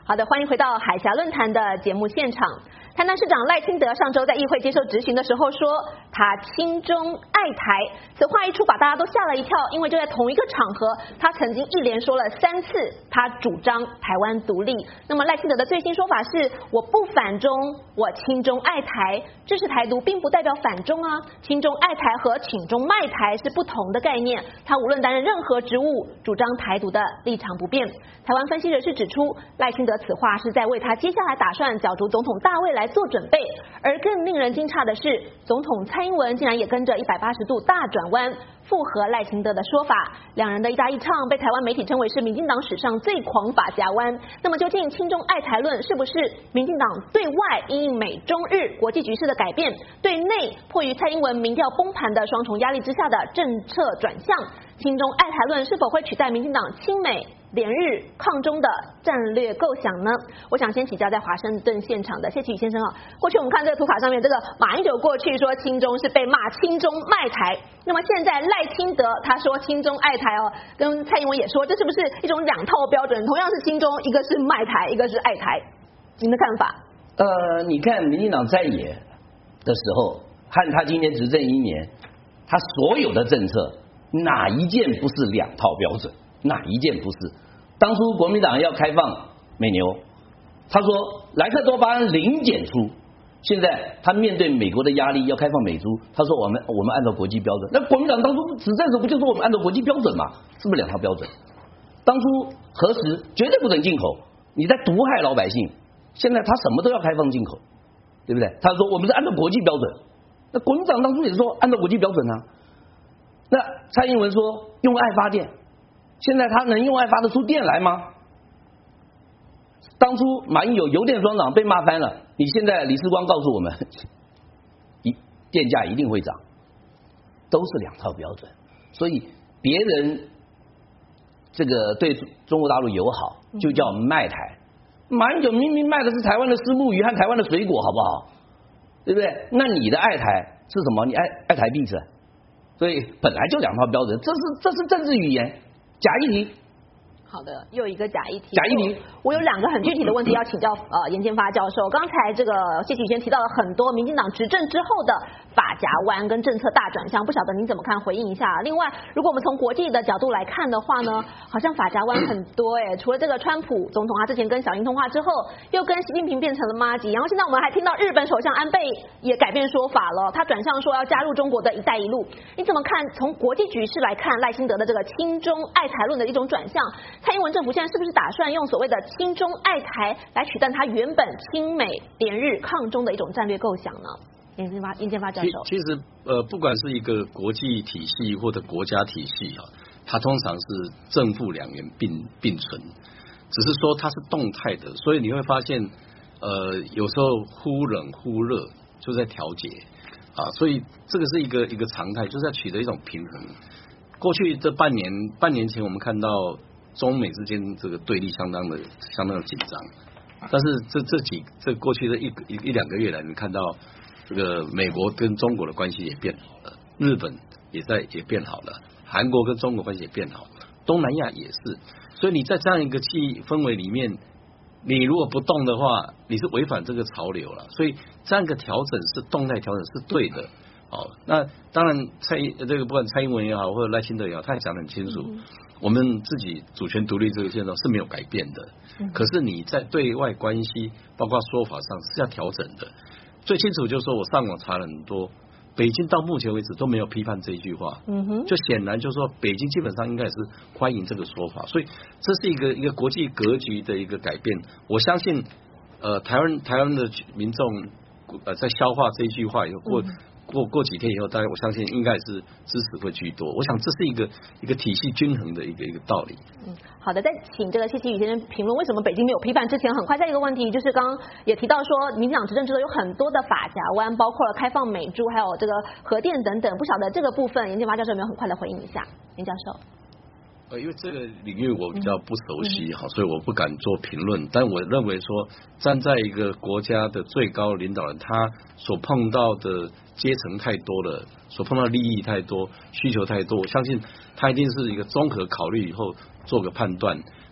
好的，欢迎回到海峡论坛的节目现场。台南市长赖清德上周在议会接受质询的时候说，他亲中爱台，此话一出把大家都吓了一跳，因为就在同一个场合，他曾经一连说了3次他主张台湾独立。那么赖清德的最新说法是，我不反中，我亲中爱台，支持台独并不代表反中啊，亲中爱台和请中卖台是不同的概念，他无论担任任何职务，主张台独的立场不变。台湾分析人士指出，赖清德此话是在为他接下来打算角逐总统大位来做准备，而更令人惊诧的是，总统蔡英文竟然也跟着180度大转弯，附和赖清德的说法。两人的一搭一唱被台湾媒体称为是民进党史上最狂法夹弯。那么究竟亲中爱台论是不是民进党对外因应美中日国际局势的改变，对内迫于蔡英文民调崩盘的双重压力之下的政策转向？亲中爱台论是否会取代民进党亲美联日抗中的战略构想呢？我想先请教在华盛顿现场的谢启宇先生啊。过去我们看这个图卡上面，这个马英九过去说亲中是被骂亲中卖台，那么现在赖清德他说亲中爱台哦，跟蔡英文也说，这是不是一种两套标准？同样是亲中，一个是卖台，一个是爱台，您的看法？ 你看民进党在野的时候，和他今天执政1年，他所有的政策哪一件不是两套标准？哪一件不是？当初国民党要开放美牛，他说莱克多巴胺零检出，现在他面对美国的压力要开放美猪，他说我们按照国际标准。那国民党当初执政时候不就说我们按照国际标准吗？是不是两套标准？当初核食绝对不准进口，你在毒害老百姓。现在他什么都要开放进口，对不对？他说我们是按照国际标准。那国民党当初也说按照国际标准啊。那蔡英文说用爱发电，现在他能用爱发得出电来吗？当初马英九油电双涨被骂翻了，你现在李世光告诉我们，电价一定会涨，都是两套标准。所以别人这个对中国大陆友好，就叫卖台。马英九明明卖的是台湾的虱目鱼和台湾的水果，好不好？对不对？那你的爱台是什么？你爱台币是？所以本来就两套标准，这是政治语言，假议题。 好的，又一个假议题。 假议题， 我有2个很具体的问题要请教严建发教授。刚才这个谢启宇先提到了很多民进党执政之后的法夹弯跟政策大转向，不晓得您怎么看？回应一下。另外，如果我们从国际的角度来看的话呢，好像法夹弯很多除了这个川普总统他之前跟小英通话之后，又跟习近平变成了麻吉，然后现在我们还听到日本首相安倍也改变说法了，他转向说要加入中国的一带一路。你怎么看？从国际局势来看，赖清德的这个亲中爱台论的一种转向？蔡英文政府现在是不是打算用所谓的亲中爱台来取代他原本亲美联日抗中的一种战略构想呢？严建发教授， 其实不管是一个国际体系或者国家体系它通常是正负两元并存，只是说它是动态的，所以你会发现有时候忽冷忽热就在调节所以这个是一个常态，就是在取得一种平衡。过去这半年前我们看到中美之间这个对立相当的紧张，但是这过去的一两个月来，你看到这个美国跟中国的关系也变好了，日本也变好了，韩国跟中国关系也变好了，东南亚也是。所以你在这样一个氛围里面，你如果不动的话，你是违反这个潮流了。所以这样一个调整是动态调整是对的。那当然这个不管蔡英文也好，或者赖清德也好，他也讲得很清楚。我们自己主权独立这个现状是没有改变的，可是你在对外关系包括说法上是要调整的。最清楚就是说我上网查了很多，北京到目前为止都没有批判这一句话，就显然就是说北京基本上应该也是欢迎这个说法，所以这是一个国际格局的一个改变。我相信台湾的民众在消化这一句话以后过几天以后，大家我相信应该是支持会居多。我想这是一个体系均衡的一个道理。 好的，再请这个谢启宇先生评论为什么北京没有批判之前。很快再一个问题，就是刚刚也提到说，民进党执政之后有很多的法夹弯，包括了开放美猪，还有这个核电等等。不晓得这个部分，严建发教授有没有很快的回应一下？严教授。 因为这个领域我比较不熟悉所以我不敢做评论。但我认为说，站在一个国家的最高领导人，他所碰到的阶层太多了，所碰到利益太多，需求太多，我相信他一定是一个综合考虑以后做个判断。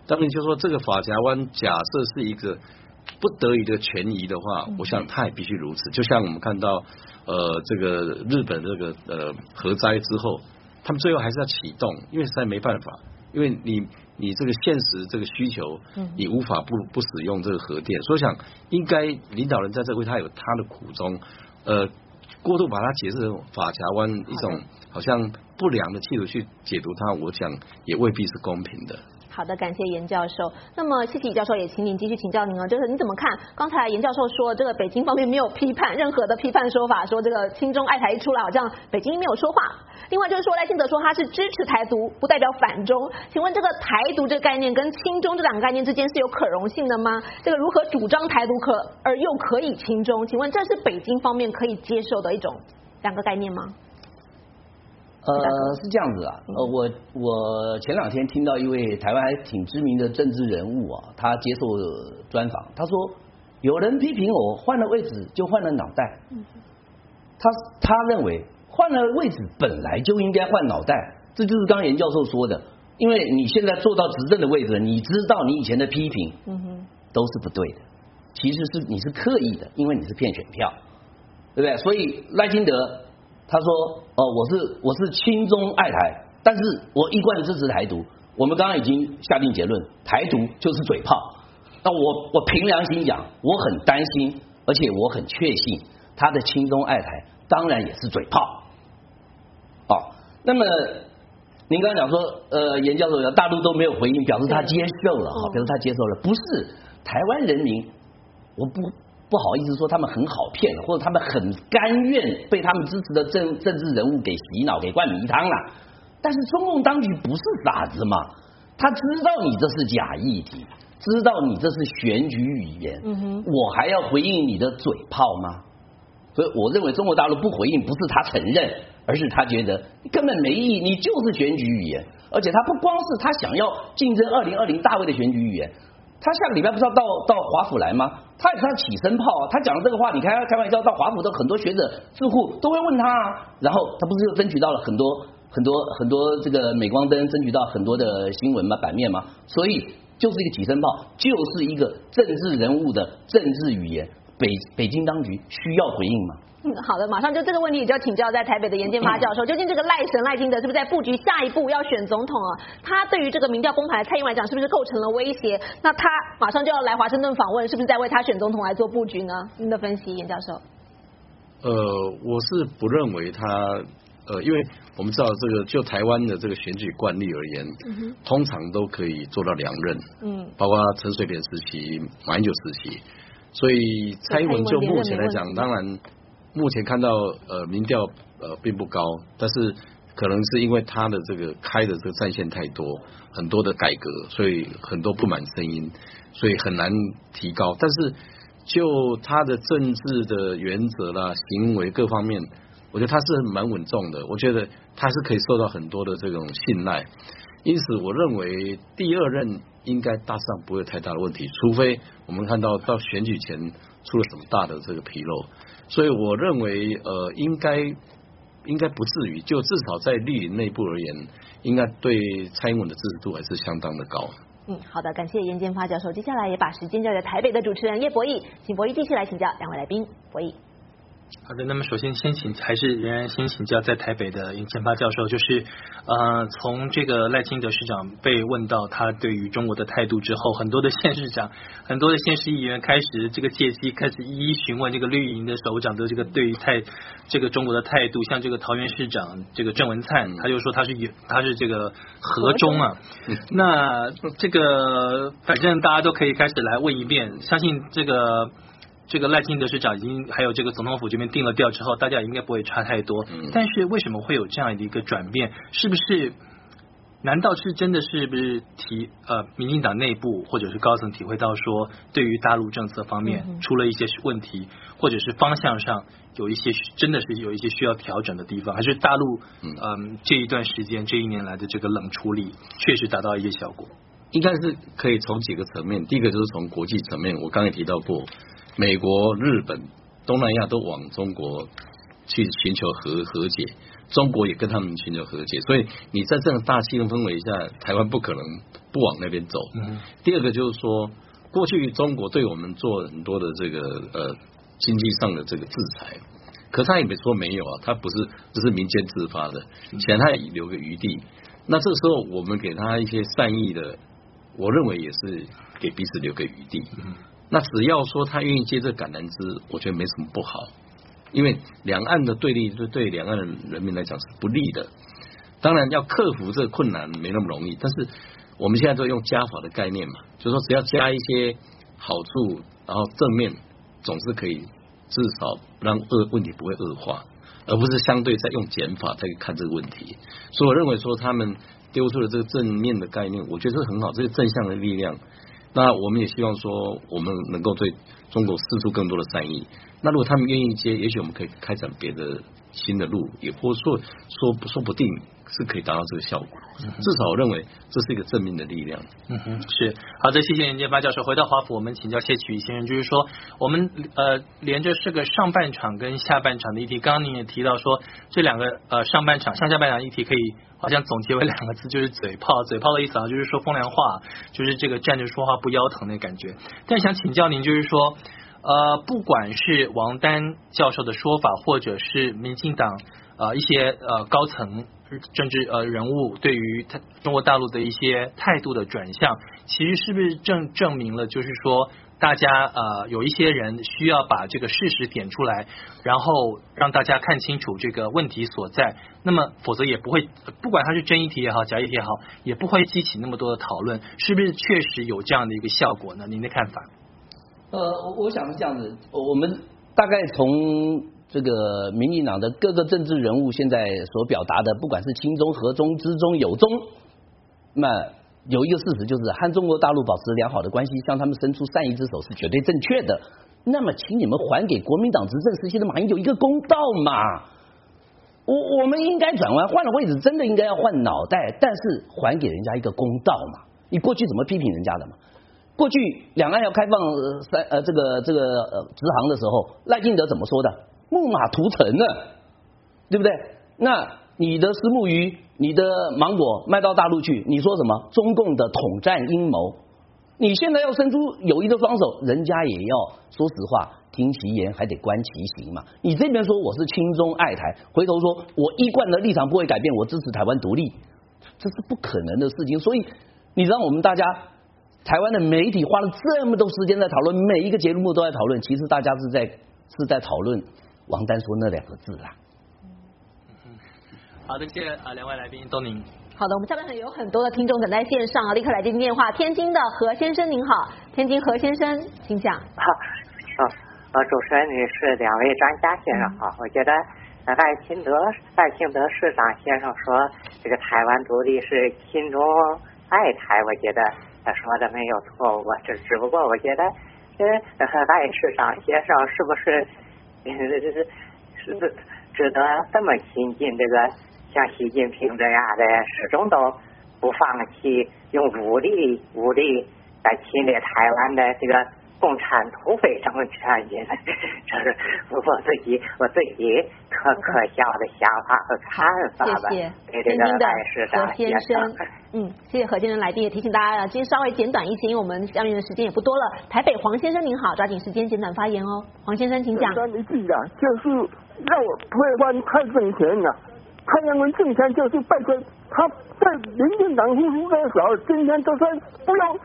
当然就说这个法夹湾假设是一个不得已的权宜的话，我想它也必须如此。就像我们看到这个日本这个核灾之后，他们最后还是要启动，因为实在没办法，因为你这个现实这个需求，你无法不使用这个核电，所以想应该领导人在这为他有他的苦衷，过度把它解释成法夹湾一种好像不良的企图去解读它，我想也未必是公平的。 好的，感谢严教授。那么谢谢教授，也请您继续请教您哦，就是你怎么看刚才严教授说这个北京方面没有批判任何的批判说法，说这个亲中爱台一出来好像北京没有说话。另外就是说赖清德说他是支持台独，不代表反中。请问这个台独这个概念跟亲中这两个概念之间是有可容性的吗？这个如何主张台独而又可以亲中？请问这是北京方面可以接受的两个概念吗？ 是这样子啊，我前2天听到一位台湾还挺知名的政治人物啊，他接受专访，他说有人批评我换了位置就换了脑袋，他认为换了位置本来就应该换脑袋，这就是刚刚严教授说的，因为你现在坐到执政的位置，你知道你以前的批评都是不对的，其实是你是刻意的，因为你是骗选票，对不对？所以赖清德他说我是亲中爱台，但是我一贯支持台独。我们刚刚已经下定结论，台独就是嘴炮。那我凭良心讲，我很担心，而且我很确信他的亲中爱台当然也是嘴炮。那么您刚刚讲说严教授大陆都没有回应，表示他接受了，表示他接受了，不是台湾人民，我不好意思说他们很好骗，或者他们很甘愿被他们支持的政治人物给洗脑、给灌迷汤了。但是中共当局不是傻子嘛，他知道你这是假议题，知道你这是选举语言，我还要回应你的嘴炮吗？所以我认为中国大陆不回应，不是他承认，而是他觉得根本没意义，你就是选举语言。而且他不光是他想要竞争2020大卫的选举语言，他下个礼拜不是要到华府来吗？他也是要起身炮啊！他讲的这个话，你开玩笑，到华府的很多学者智库都会问他啊。然后他不是又争取到了很多这个镁光灯，争取到很多的新闻嘛、版面嘛。所以就是一个起身炮，就是一个政治人物的政治语言。北京当局需要回应吗？ 好的，马上就这个问题也就要请教在台北的严建发教授，究竟这个赖神赖清德是不是在布局下一步要选总统啊？他对于这个民调崩盘的蔡英文来讲，是不是构成了威胁？那他马上就要来华盛顿访问，是不是在为他选总统来做布局呢？您的分析，严教授。 我是不认为他因为我们知道这个就台湾的这个选举惯例而言，通常都可以做到2任，包括陈水扁时期、马英九时期。所以蔡英文就目前来讲，当然目前看到民调并不高，但是可能是因为他的这个开的这个战线太多，很多的改革，所以很多不满声音，所以很难提高。但是就他的政治的原则啦、行为各方面，我觉得他是蛮稳重的，我觉得他是可以受到很多的这种信赖。因此我认为第2任应该大致上不会有太大的问题，除非我们看到选举前出了什么大的这个纰漏。所以我认为应该不至于，就至少在绿营内部而言，应该对蔡英文的支持度还是相当的高。 好的，感谢严建发教授。接下来也把时间交给台北的主持人叶博弈，请博弈继续来请教2位来宾。博弈。 好的，那么首先仍然先请教在台北的严建发教授，就是从这个赖清德市长被问到他对于中国的态度之后，很多的县市长、很多的县市议员开始这个借机开始一一询问这个绿营的首长的这个对于这个中国的态度，像这个桃园市长这个郑文灿，他就说他是这个和中啊，那这个反正大家都可以开始来问一遍，相信这个赖清德市长已经还有这个总统府这边定了调之后，大家应该不会差太多。但是为什么会有这样的一个转变？是不是？难道是真的是不是民进党内部或者是高层体会到说，对于大陆政策方面出了一些问题，或者是方向上有一些真的是有一些需要调整的地方，还是大陆这一段时间这1年来的这个冷处理确实达到一些效果？ 应该是可以从几个层面，第一个就是从国际层面，我刚才提到过。美国、日本、东南亚都往中国去寻求和解，中国也跟他们寻求和解，所以你在这样大气氛围下，台湾不可能不往那边走。第二个就是说，过去中国对我们做很多的这个经济上的这个制裁，可他也没说没有啊，他不是这是民间自发的，钱他也留个余地。那这个时候我们给他一些善意的，我认为也是给彼此留个余地。那只要说他愿意接这橄榄枝，我觉得没什么不好。因为两岸的对立对两岸的人民来讲是不利的。当然要克服这个困难没那么容易，但是我们现在都用加法的概念嘛，就是说只要加一些好处，然后正面总是可以至少让问题不会恶化，而不是相对在用减法再看这个问题。所以我认为说他们丢出了这个正面的概念，我觉得是很好，这是正向的力量。那我们也希望说我们能够对中国释出更多的善意。那如果他们愿意接，也许我们可以开展别的新的路，也或说不定是可以达到这个效果。至少我认为这是一个正面的力量。 是好的，谢谢任建发教授。回到华府，我们请教谢启宇先生，就是说我们连着这个上半场跟下半场的议题，刚刚您也提到说这两个上半场上下半场议题可以好像总结为两个字，就是嘴炮。嘴炮的意思啊，就是说风凉话，就是这个站着说话不腰疼的感觉。但想请教您，就是说不管是王丹教授的说法，或者是民进党一些高层政治人物对于中国大陆的一些态度的转向，其实是不是证明了，就是说大家有一些人需要把这个事实点出来，然后让大家看清楚这个问题所在，那么否则也不会，不管它是真议题也好，假议题也好，也不会激起那么多的讨论，是不是确实有这样的一个效果呢？您的看法？ 我想是这样子，我们大概从这个民进党的各个政治人物现在所表达的，不管是亲中、和中、知中、友中，那有一个事实就是和中国大陆保持良好的关系，向他们伸出善意之手是绝对正确的。那么，请你们还给国民党执政时期的马英九一个公道嘛！我们应该转弯，换了位置，真的应该要换脑袋，但是还给人家一个公道嘛！你过去怎么批评人家的嘛？过去两岸要开放这个直航的时候，赖清德怎么说的？木马屠城呢，对不对？那你的石目鱼、你的芒果卖到大陆去，你说什么？中共的统战阴谋。你现在要伸出友谊的双手，人家也要说实话，听其言还得观其行嘛。你这边说我是亲中爱台，回头说我一贯的立场不会改变，我支持台湾独立，这是不可能的事情。所以你让我们大家台湾的媒体花了这么多时间在讨论，每一个节目都在讨论，其实大家是在讨论王丹说那两个字啦。 好的，谢谢两位来宾，都您。 好的，我们下半场有很多的听众等在线上，立刻来接听电话。天津的何先生您好，天津何先生，请讲。 主持人女士，两位专家先生好。我觉得赖清德市长先生说这个台湾独立是亲中爱台，我觉得他说的没有错误。只不过我觉得赖市长先生是不是值得这么亲近这个像习近平这样的，始终都不放弃用武力来侵略台湾的这个共产土匪政权，这是我自己可笑的想法和看法吧。 谢谢对这个赖市长先生。谢谢何先生来宾，也提醒大家今天稍微简短一些，因为我们下面的时间也不多了。台北黄先生您好，抓紧时间简短发言哦。黄先生请讲。 一句啊，就是要推翻蔡政权啊。他认为政权就是拜托他在民进党复苏的时候，今天都说不要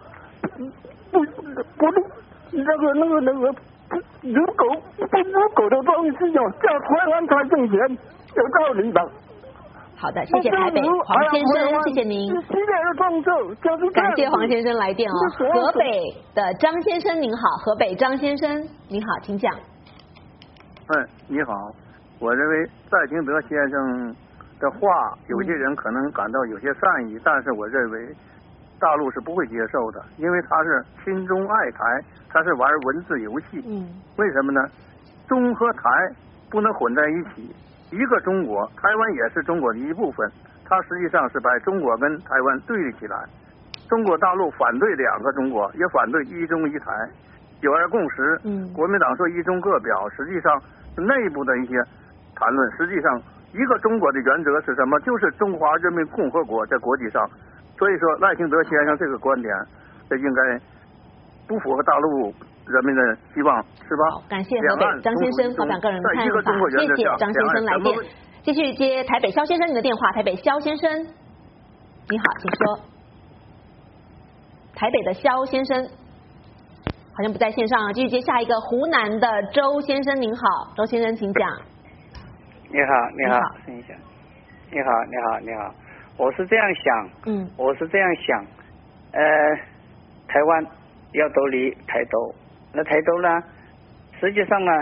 如狗的东西叫推翻他政权，有道理吧？ 好的，谢谢台北黄先生，谢谢您。感谢黄先生来电哦。河北的张先生您好，河北张先生您好，请讲。 你好，我认为赖清德先生的话，有些人可能感到有些善意，但是我认为大陆是不会接受的，因为他是亲中爱台，他是玩文字游戏。为什么呢？中和台不能混在一起，一个中国，台湾也是中国的一部分，它实际上是把中国跟台湾对立起来。中国大陆反对两个中国，也反对一中一台，九二共识。国民党说一中各表，实际上内部的一些谈论，实际上一个中国的原则是什么？就是中华人民共和国在国际上所以说赖清德先生这个观点，这应该不符合大陆人民的希望，是吧？ 好，感谢河北张先生发表个人看法，谢谢张先生来电。继续接台北肖先生你的电话，台北肖先生，你好，请说。台北的肖先生好像不在线上啊，继续接下一个湖南的周先生，您好，周先生请讲。 你好，声一下。你好，我是这样想，台湾要独立台独，那台独呢，实际上呢，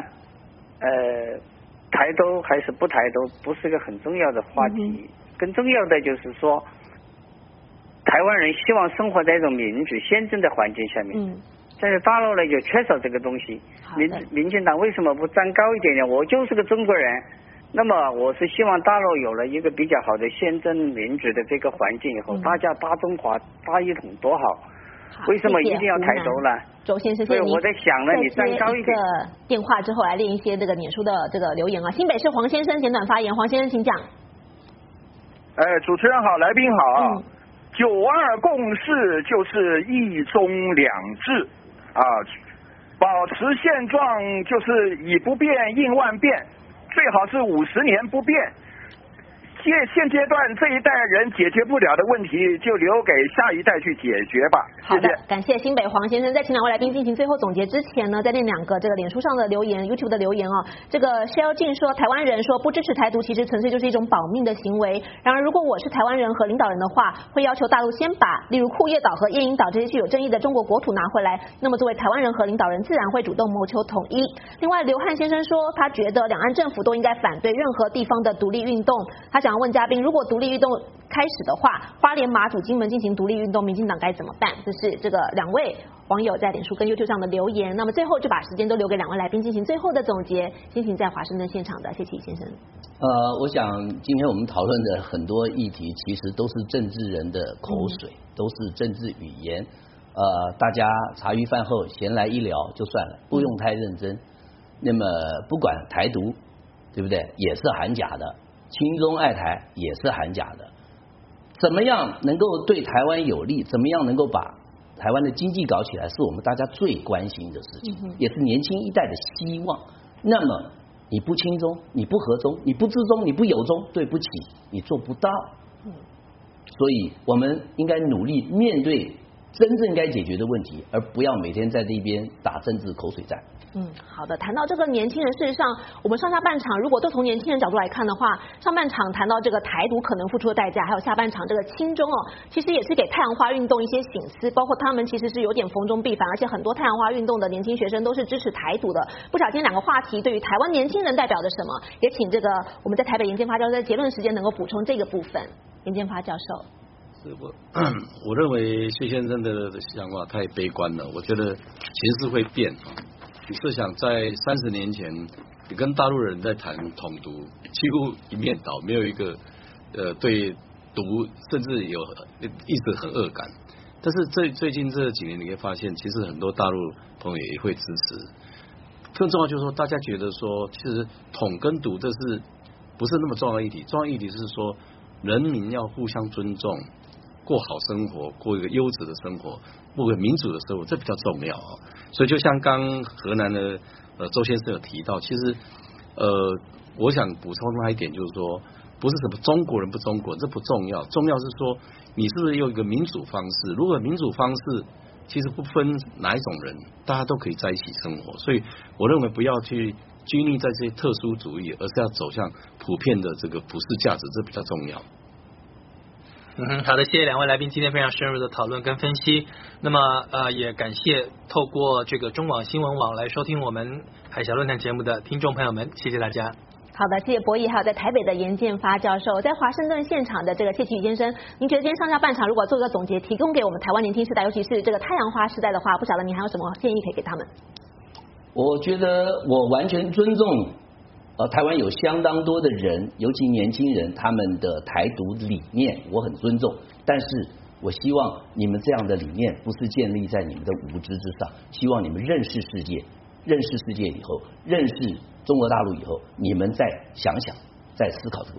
台独还是不台独不是个很重要的话题，更重要的就是说，台湾人希望生活在一种民主宪政的环境下面，但是大陆呢就缺少这个东西。民进党为什么不站高一点呢？我就是个中国人，那么我是希望大陆有了一个比较好的宪政民主的这个环境以后，大家大中华大一统多好。为什么一定要台独呢？ 周先生，所以我在想呢，你站高一点。 电话之后来练一些这个脸书的这个留言啊。新北市黄先生简短发言，黄先生请讲。 主持人好，来宾好啊。9·2共识就是一中两制啊，保持现状就是以不变应万变，最好是50年不变。现阶段这一代人解决不了的问题，就留给下一代去解决吧。 好的，感谢新北黄先生。在请两位来宾进行最后总结之前呢，再念两个这个脸书上的留言 ，YouTube 的留言哦。这个 Shell 静说，台湾人说不支持台独，其实纯粹就是一种保命的行为。然而，如果我是台湾人和领导人的话，会要求大陆先把例如库页岛和夜莺岛这些具有争议的中国国土拿回来。那么，作为台湾人和领导人，自然会主动谋求统一。另外，刘汉先生说，他觉得两岸政府都应该反对任何地方的独立运动。他想要问嘉宾，如果独立运动开始的话，花莲、马祖、金门进行独立运动，民进党该怎么办？这是这个两位网友在脸书跟 YouTube 上的留言。那么最后就把时间都留给两位来宾进行最后的总结。先请在华盛顿现场的谢启先生。 我想今天我们讨论的很多议题，其实都是政治人的口水，都是政治语言。大家茶余饭后闲来一聊就算了，不用太认真。那么不管台独，对不对？也是喊假的。亲中爱台也是喊假的，怎么样能够对台湾有利？怎么样能够把台湾的经济搞起来？是我们大家最关心的事情，也是年轻一代的希望。那么你不亲中，你不和中，你不知中，你不友中，对不起，你做不到。所以我们应该努力面对真正该解决的问题，而不要每天在这边打政治口水战。 好的。谈到这个年轻人，事实上，我们上下半场如果都从年轻人角度来看的话，上半场谈到这个台独可能付出的代价，还有下半场这个亲中其实也是给太阳花运动一些省思，包括他们其实是有点逢中必反，而且很多太阳花运动的年轻学生都是支持台独的。不晓得今天两个话题对于台湾年轻人代表的什么，也请这个我们在台北严建发教授在结论时间能够补充这个部分。严建发教授。 我认为谢先生的想法太悲观了，我觉得形势会变。你设想在30年前，你跟大陆人在谈统独，几乎一面倒，没有一个对独甚至有一直很恶感。但是最近这几年，你会发现，其实很多大陆朋友也会支持。更重要就是说，大家觉得说，其实统跟独这是不是那么重要的议题？重要议题是说，人民要互相尊重。过好生活，过一个优质的生活，过一个民主的生活，这比较重要啊。所以就像刚河南的周先生有提到，其实我想补充他一点，就是说，不是什么中国人不中国人，这不重要，重要是说你是不是用一个民主方式。如果民主方式其实不分哪一种人，大家都可以在一起生活。所以我认为不要去拘泥在这些特殊主义，而是要走向普遍的这个普世价值，这比较重要。 好的，谢谢两位来宾今天非常深入的讨论跟分析。那么也感谢透过这个中广新闻网来收听我们海峡论坛节目的听众朋友们，谢谢大家。 好的，谢谢博弈，还有在台北的严建发教授，在华盛顿现场的这个谢启宇先生，您觉得今天上下半场如果做个总结，提供给我们台湾年轻世代，尤其是这个太阳花世代的话，不晓得你还有什么建议可以给他们？ 我觉得我完全尊重。台湾有相当多的人，尤其年轻人，他们的台独理念我很尊重，但是我希望你们这样的理念不是建立在你们的无知之上，希望你们认识世界，认识世界以后，认识中国大陆以后，你们再想想，再思考这个问题。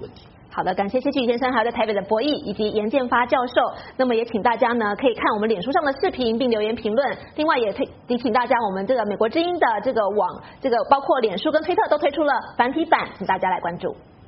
好的，感谢谢旭先生，还有在台北的博弈以及严建发教授。那么也请大家呢可以看我们脸书上的视频并留言评论。另外也提醒大家，我们这个美国之音的这个网，这个包括脸书跟推特都推出了繁体版，请大家来关注。